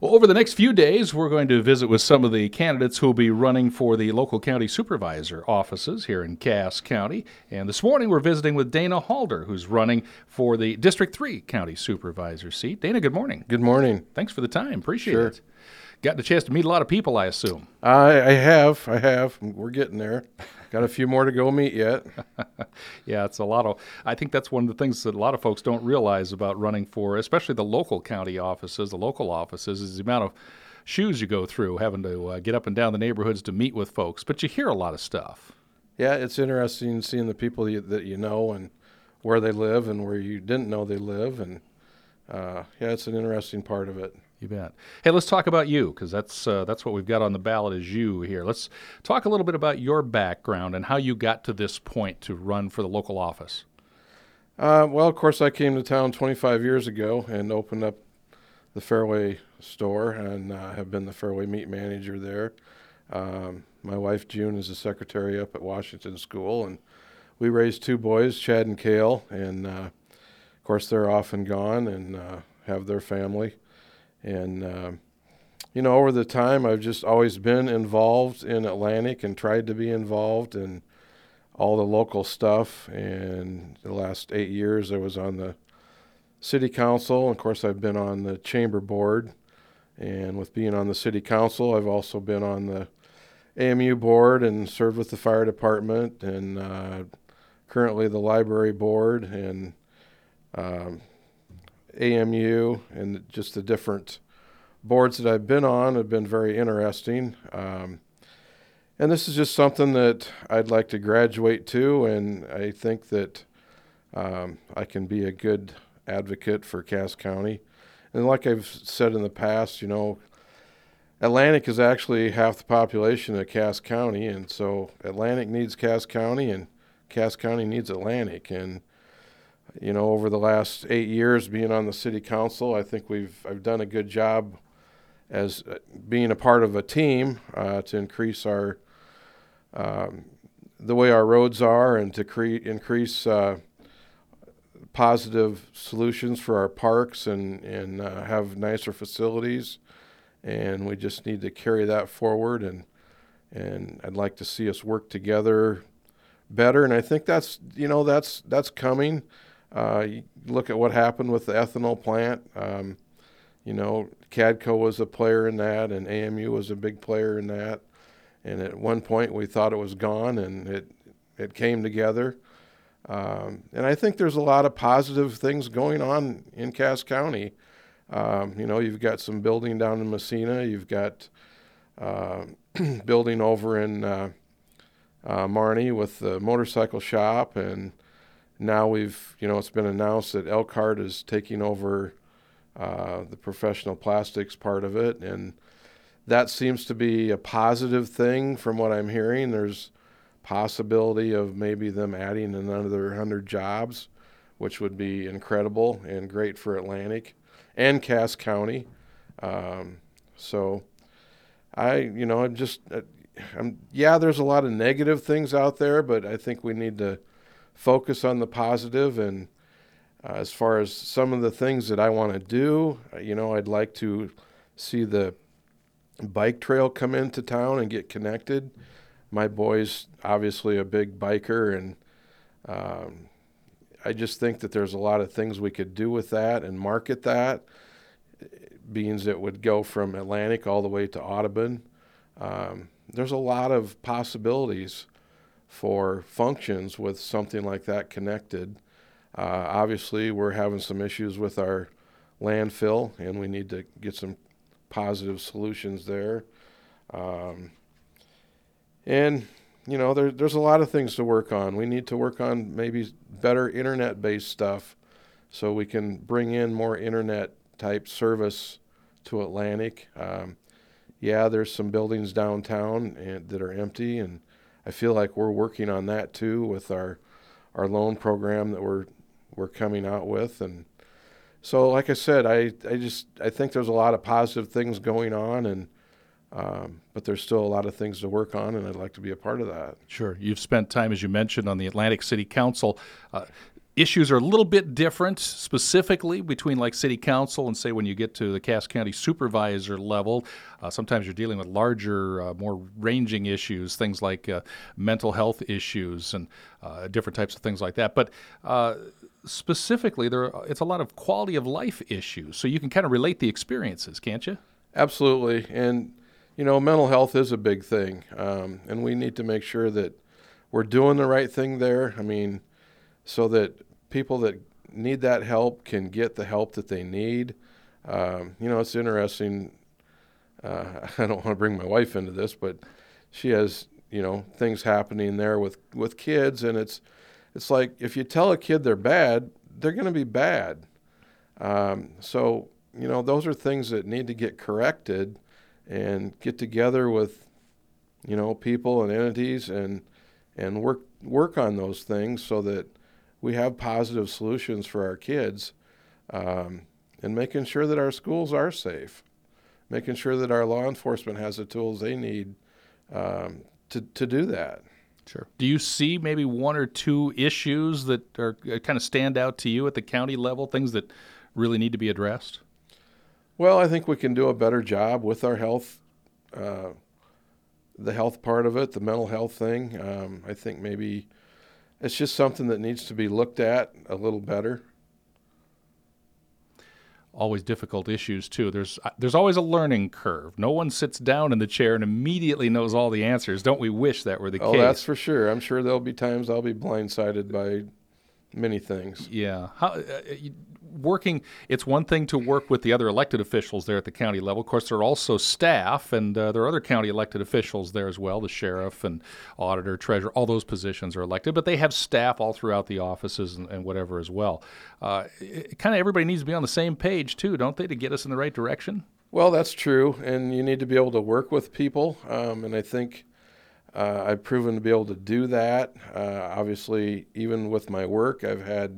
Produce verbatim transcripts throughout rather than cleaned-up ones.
Well, over the next few days, we're going to visit with some of the candidates who will be running for the local county supervisor offices here in Cass County. And this morning, we're visiting with Dana Halder, who's running for the District three county supervisor seat. Dana, good morning. Good morning. Thanks for the time. Appreciate Sure. it. Gotten a chance to meet a lot of people, I assume. I, I have. I have. We're getting there. Got a few more to go meet yet. Yeah, it's a lot of, I think that's one of the things that a lot of folks don't realize about running for, especially the local county offices, the local offices, is the amount of shoes you go through, having to uh, get up and down the neighborhoods to meet with folks. But you hear a lot of stuff. Yeah, it's interesting seeing the people you, that you know and where they live and where you didn't know they live. And uh, yeah, it's an interesting part of it. You bet. Hey, let's talk about you, because that's uh, that's what we've got on the ballot is you here. Let's talk a little bit about your background and how you got to this point to run for the local office. Uh, well, of course, I came to town twenty-five years ago and opened up the Fairway store and uh, have been the Fairway meat manager there. Um, my wife, June, is a secretary up at Washington School, and we raised two boys, Chad and Cale, and uh, of course, they're off and gone and uh, have their family. And, uh, you know, over the time, I've just always been involved in Atlantic and tried to be involved in all the local stuff. And the last eight years, I was on the city council. Of course, I've been on the chamber board. And with being on the city council, I've also been on the A M U board and served with the fire department and uh, currently the library board and um, A M U, and just the different boards that I've been on have been very interesting. Um, and this is just something that I'd like to graduate to, and I think that um, I can be a good advocate for Cass County. And like I've said in the past, you know, Atlantic is actually half the population of Cass County, and so Atlantic needs Cass County, and Cass County needs Atlantic. And you know, over the last eight years being on the city council, I think we've I've done a good job as uh, being a part of a team uh, to increase our um, the way our roads are and to cre- increase uh, positive solutions for our parks and and uh, have nicer facilities. And we just need to carry that forward. And and I'd like to see us work together better. And I think that's you know that's that's coming. Uh, you look at what happened with the ethanol plant. Um, you know, Cadco was a player in that, and A M U was a big player in that. And at one point, we thought it was gone, and it it came together. Um, and I think there's a lot of positive things going on in Cass County. Um, you know, you've got some building down in Messina. You've got uh, building over in uh, uh, Marnie with the motorcycle shop, and now we've, you know, it's been announced that Elkhart is taking over uh, the professional plastics part of it, and that seems to be a positive thing from what I'm hearing. There's possibility of maybe them adding another one hundred jobs, which would be incredible and great for Atlantic and Cass County. Um, so I, you know, I'm just, uh, I'm, yeah, there's a lot of negative things out there, but I think we need to focus on the positive. And uh, as far as some of the things that I want to do, you know, I'd like to see the bike trail come into town and get connected. My boy's obviously a big biker, and um, I just think that there's a lot of things we could do with that and market that, being it would go from Atlantic all the way to Audubon. Um, there's a lot of possibilities for functions with something like that connected. Uh, obviously, we're having some issues with our landfill, and we need to get some positive solutions there. Um, and, you know, there, there's a lot of things to work on. We need to work on maybe better internet-based stuff so we can bring in more internet-type service to Atlantic. Um, yeah, there's some buildings downtown and, that are empty, and I feel like we're working on that too with our our loan program that we're we're coming out with. And so, like I said, I, I just I think there's a lot of positive things going on, and um, but there's still a lot of things to work on, and I'd like to be a part of that. Sure. You've spent time, as you mentioned, on the Atlantic City Council. Uh, issues are a little bit different specifically between like city council and say when you get to the Cass County supervisor level. Uh, sometimes you're dealing with larger, uh, more ranging issues, things like uh, mental health issues and uh, different types of things like that. But uh, specifically, there are, it's a lot of quality of life issues. So you can kind of relate the experiences, can't you? Absolutely. And, you know, mental health is a big thing. Um, and we need to make sure that we're doing the right thing there. I mean, so that people that need that help can get the help that they need. Um, you know, it's interesting. Uh, I don't want to bring my wife into this, but she has, you know, things happening there with, with kids. And it's, it's like if you tell a kid they're bad, they're going to be bad. Um, so, you know, those are things that need to get corrected and get together with, you know, people and entities and and work work on those things so that we have positive solutions for our kids, um, and making sure that our schools are safe, making sure that our law enforcement has the tools they need um, to to do that. Sure. Do you see maybe one or two issues that are uh, kind of stand out to you at the county level, things that really need to be addressed? Well, I think we can do a better job with our health, uh, the health part of it, the mental health thing. Um, I think maybe it's just something that needs to be looked at a little better. Always difficult issues too. There's there's always a learning curve. No one sits down in the chair and immediately knows all the answers. Don't we wish that were the Oh, case? that's for sure. I'm sure there'll be times I'll be blindsided by many things. Yeah. How, uh, you, working, it's one thing to work with the other elected officials there at the county level. Of course, there are also staff, and uh, there are other county elected officials there as well, the sheriff and auditor, treasurer, all those positions are elected, but they have staff all throughout the offices and, and whatever as well. Uh, kind of everybody needs to be on the same page, too, don't they, to get us in the right direction? Well, that's true, and you need to be able to work with people, um, and I think uh, I've proven to be able to do that. Uh, obviously, even with my work, I've had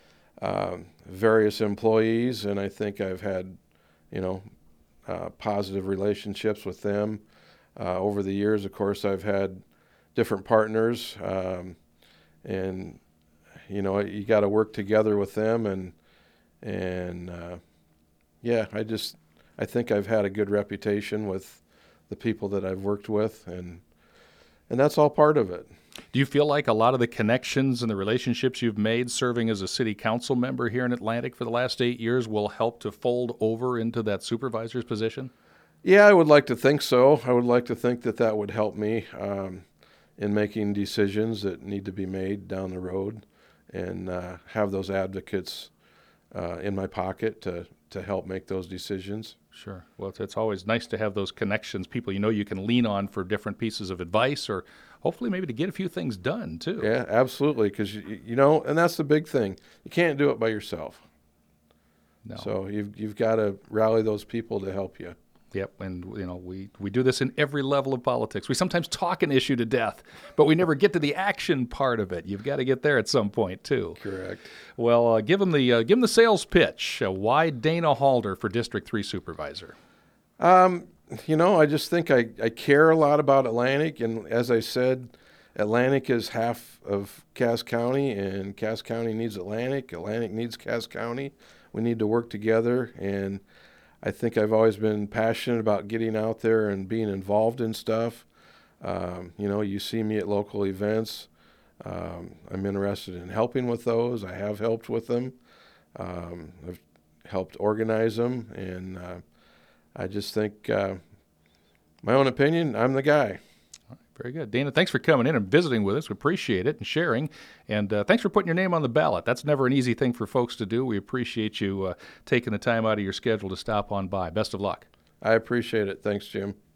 um, various employees, and I think I've had, you know, uh, positive relationships with them. Uh, over the years, of course, I've had different partners, um, and, you know, you got to work together with them, and, and uh, yeah, I just, I think I've had a good reputation with the people that I've worked with, and and that's all part of it. Do you feel like a lot of the connections and the relationships you've made serving as a city council member here in Atlantic for the last eight years will help to fold over into that supervisor's position? Yeah, I would like to think so. I would like to think that that would help me um, in making decisions that need to be made down the road, and uh, have those advocates uh, in my pocket to, to help make those decisions. Sure. Well, it's, it's always nice to have those connections, people you know you can lean on for different pieces of advice or hopefully maybe to get a few things done, too. Yeah, absolutely, because, you, you know, and that's the big thing. You can't do it by yourself. No. So you've, you've got to rally those people to help you. Yep, and you know we, we do this in every level of politics. We sometimes talk an issue to death, but we never get to the action part of it. You've got to get there at some point too. Correct. Well, uh, give them the uh, give them the sales pitch. Uh, why Dana Halder for District Three Supervisor? Um, you know, I just think I, I care a lot about Atlantic, and as I said, Atlantic is half of Cass County, and Cass County needs Atlantic. Atlantic needs Cass County. We need to work together, and I think I've always been passionate about getting out there and being involved in stuff. Um, you know, you see me at local events. Um, I'm interested in helping with those. I have helped with them. Um, I've helped organize them, and uh, I just think, uh, my own opinion, I'm the guy. Very good. Dana, thanks for coming in and visiting with us. We appreciate it and sharing. And uh, thanks for putting your name on the ballot. That's never an easy thing for folks to do. We appreciate you uh, taking the time out of your schedule to stop on by. Best of luck. I appreciate it. Thanks, Jim.